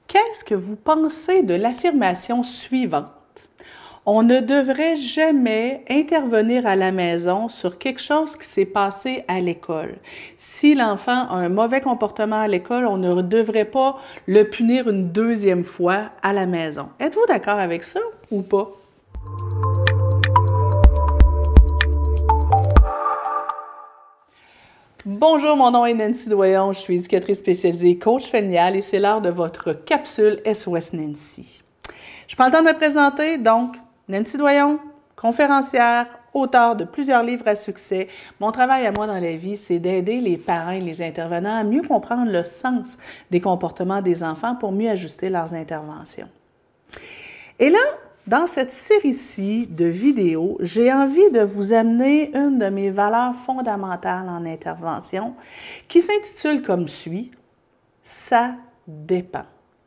Qu'est-ce que vous pensez de l'affirmation suivante? On ne devrait jamais intervenir à la maison sur quelque chose qui s'est passé à l'école. Si l'enfant a un mauvais comportement à l'école, on ne devrait pas le punir une deuxième fois à la maison. Êtes-vous d'accord avec ça ou pas? Bonjour, mon nom est Nancy Doyon, je suis éducatrice spécialisée coach familial et c'est l'heure de votre capsule SOS Nancy. Je prends le temps de me présenter, donc Nancy Doyon, conférencière, auteure de plusieurs livres à succès. Mon travail à moi dans la vie, c'est d'aider les parents et les intervenants à mieux comprendre le sens des comportements des enfants pour mieux ajuster leurs interventions. Et là, dans cette série-ci de vidéos, j'ai envie de vous amener une de mes valeurs fondamentales en intervention qui s'intitule comme suit « Ça dépend ».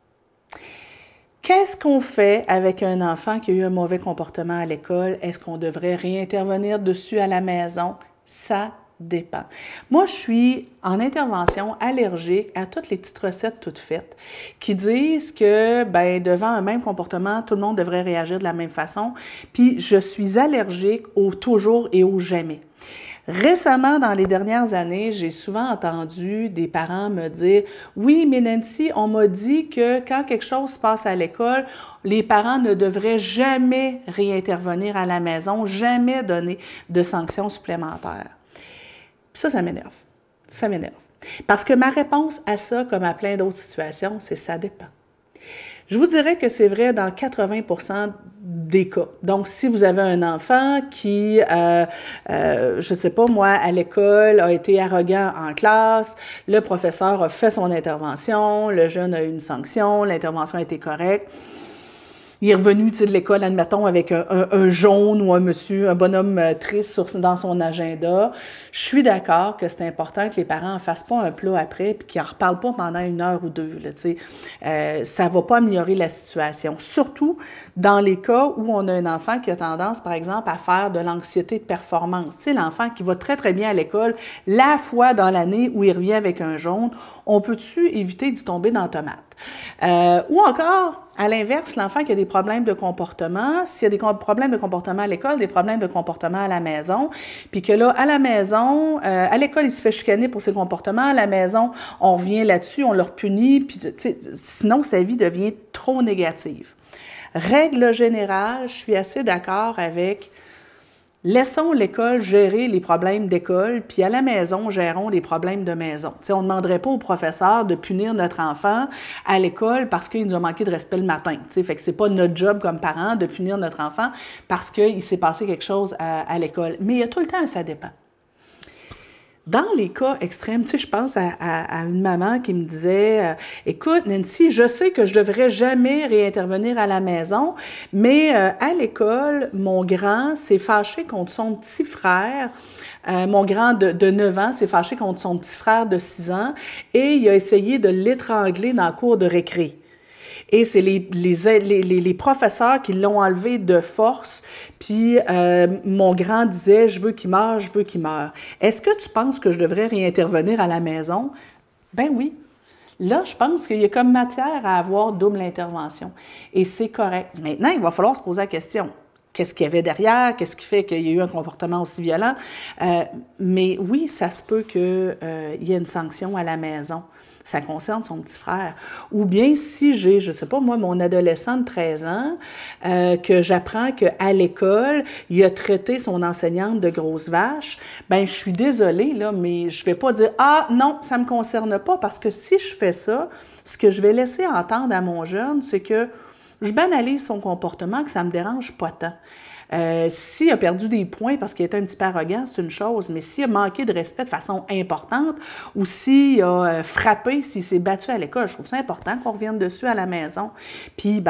Qu'est-ce qu'on fait avec un enfant qui a eu un mauvais comportement à l'école? Est-ce qu'on devrait réintervenir dessus à la maison? Ça dépend. Moi, je suis en intervention allergique à toutes les petites recettes toutes faites qui disent que devant un même comportement, tout le monde devrait réagir de la même façon. Puis, je suis allergique au toujours et au jamais. Récemment, dans les dernières années, j'ai souvent entendu des parents me dire « Oui, mais Nancy, on m'a dit que quand quelque chose se passe à l'école, les parents ne devraient jamais réintervenir à la maison, jamais donner de sanctions supplémentaires. » Ça m'énerve. Ça m'énerve. Parce que ma réponse à ça, comme à plein d'autres situations, c'est « ça dépend ». Je vous dirais que c'est vrai dans 80% des cas. Donc, si vous avez un enfant qui, je ne sais pas moi, à l'école a été arrogant en classe, le professeur a fait son intervention, le jeune a eu une sanction, l'intervention a été correcte, il est revenu de l'école, admettons, avec un jaune ou un bonhomme triste dans son agenda. Je suis d'accord que c'est important que les parents ne fassent pas un plat après et qu'ils n'en reparlent pas pendant 1 heure ou 2. Ça ne va pas améliorer la situation. Surtout dans les cas où on a un enfant qui a tendance, par exemple, à faire de l'anxiété de performance. Tu sais, l'enfant qui va très, très bien à l'école, la fois dans l'année où il revient avec un jaune, on peut-tu éviter d'y tomber dans la tomate? Ou encore, à l'inverse, l'enfant qui a des problèmes de comportement, s'il y a des problèmes de comportement à l'école, des problèmes de comportement à la maison, puis que là, à la maison, à l'école, il se fait chicaner pour ses comportements, à la maison, on revient là-dessus, on le punit, puis sinon, sa vie devient trop négative. Règle générale, je suis assez d'accord avec laissons l'école gérer les problèmes d'école, puis à la maison, gérons les problèmes de maison. T'sais, on ne demanderait pas au professeur de punir notre enfant à l'école parce qu'il nous a manqué de respect le matin. Fait que c'est pas notre job comme parents de punir notre enfant parce qu'il s'est passé quelque chose à l'école. Mais il y a tout le temps un « ça dépend ». Dans les cas extrêmes, je pense à une maman qui me disait « Écoute, Nancy, je sais que je ne devrais jamais réintervenir à la maison, mais à l'école, mon grand s'est fâché contre son petit frère. Mon grand de 9 ans s'est fâché contre son petit frère de 6 ans et il a essayé de l'étrangler dans la cour de récré. » Et c'est les professeurs qui l'ont enlevé de force. Puis mon grand disait « Je veux qu'il meure, je veux qu'il meure. » Est-ce que tu penses que je devrais réintervenir à la maison? Ben oui. Là, je pense qu'il y a comme matière à avoir double intervention. Et c'est correct. Maintenant, il va falloir se poser la question. Qu'est-ce qu'il y avait derrière? Qu'est-ce qui fait qu'il y a eu un comportement aussi violent? Mais oui, ça se peut qu'il y ait une sanction à la maison. Ça concerne son petit frère. Ou bien si j'ai, je ne sais pas moi, mon adolescent de 13 ans, que j'apprends qu'à l'école, il a traité son enseignante de grosse vache, ben je suis désolée, là, mais je ne vais pas dire « Ah non, ça ne me concerne pas » parce que si je fais ça, ce que je vais laisser entendre à mon jeune, c'est que je banalise son comportement, que ça ne me dérange pas tant. S'il a perdu des points parce qu'il était un petit peu arrogant, c'est une chose, mais s'il a manqué de respect de façon importante ou s'il a frappé, s'il s'est battu à l'école, je trouve ça important qu'on revienne dessus à la maison. Puis, ben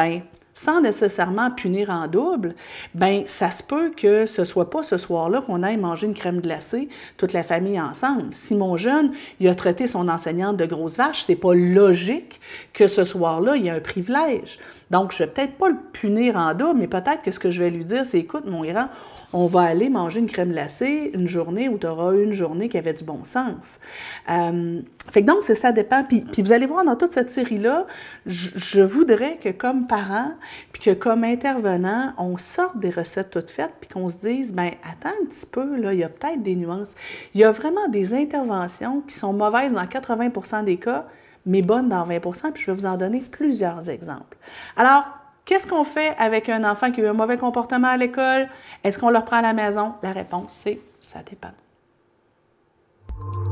sans nécessairement punir en double, bien, ça se peut que ce ne soit pas ce soir-là qu'on aille manger une crème glacée, toute la famille ensemble. Si mon jeune, il a traité son enseignante de grosse vache, c'est pas logique que ce soir-là, il y ait un privilège. Donc, je ne vais peut-être pas le punir en double, mais peut-être que ce que je vais lui dire, c'est, écoute, mon grand, on va aller manger une crème glacée une journée où tu auras une journée qui avait du bon sens. Fait que donc, ça dépend. Puis vous allez voir dans toute cette série-là, je voudrais que comme parents, puis que comme intervenants, on sorte des recettes toutes faites, puis qu'on se dise, bien, attends un petit peu, là, il y a peut-être des nuances. Il y a vraiment des interventions qui sont mauvaises dans 80% des cas, mais bonnes dans 20%, puis je vais vous en donner plusieurs exemples. Alors, qu'est-ce qu'on fait avec un enfant qui a eu un mauvais comportement à l'école? Est-ce qu'on le reprend à la maison? La réponse, c'est ça dépend.